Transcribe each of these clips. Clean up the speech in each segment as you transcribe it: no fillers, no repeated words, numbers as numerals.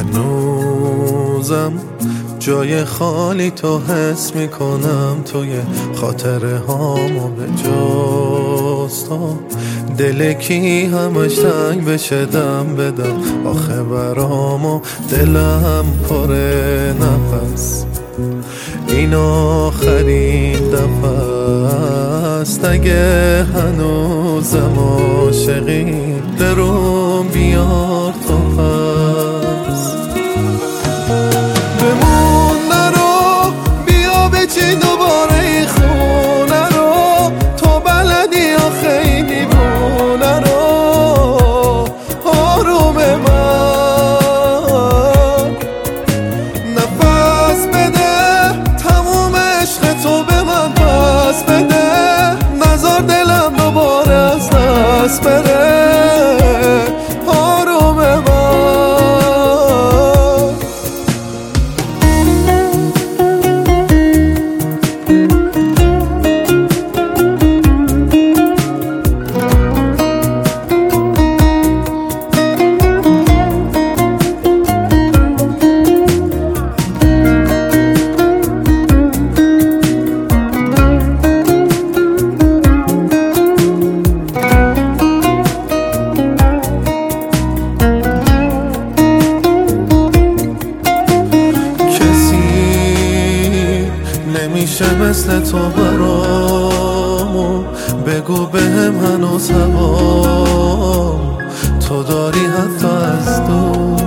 هنوزم جای خالی تو حس میکنم، توی خاطره هامو به جز تو. دل کی همش تنگ بشه دم بدم، آخه برامو دلم پره نفس. این آخرین دفعه است، اگه هنوزم عاشقی برام بیار تو پس. بمون نرو، بیا بچین دوباره ای خونه رو، تو بلدی آخه این دیوونه رو. آروم من نفس بده، تموم عشق تو به من پس بده، نذار دلم دوباره از دست بره. آروم من نمیشه مثل تو برامو، بگو بهم هنوز هوام تو داری حتی از دور.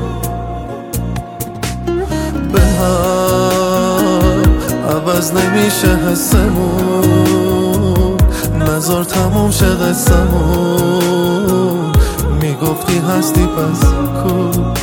به هم عوض نمیشه حسمون، نذار تموم شه قصمون. میگفتی هستی پس کو.